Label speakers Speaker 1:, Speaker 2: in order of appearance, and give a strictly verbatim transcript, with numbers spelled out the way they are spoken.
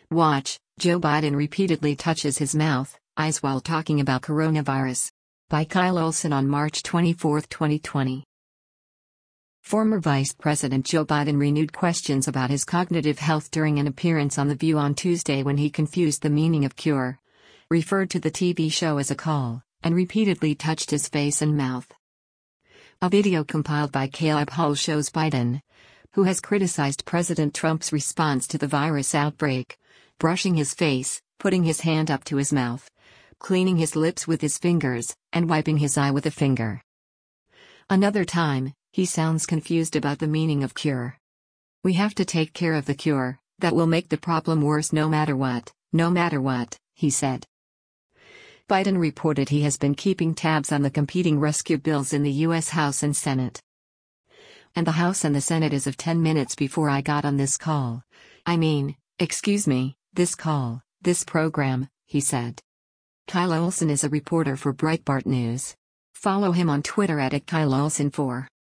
Speaker 1: Watch, Joe Biden repeatedly touches his mouth, eyes while talking about coronavirus. By Kyle Olson on March twenty-fourth, twenty twenty. Former Vice President Joe Biden renewed questions about his cognitive health during an appearance on The View on Tuesday when he confused the meaning of cure, referred to the T V show as a call, and repeatedly touched his face and mouth. A video compiled by Caleb Hull shows Biden, who has criticized President Trump's response to the virus outbreak, brushing his face, putting his hand up to his mouth, cleaning his lips with his fingers, and wiping his eye with a finger. Another time, he sounds confused about the meaning of cure. "We have to take care of the cure, that will make the problem worse no matter what, no matter what," he said. Biden reported he has been keeping tabs on the competing rescue bills in the U S House and Senate. "And the House and the Senate as of ten minutes before I got on this call. I mean, excuse me, this call, this program," he said. Kyle Olson is a reporter for Breitbart News. Follow him on Twitter at Kyle Olson four.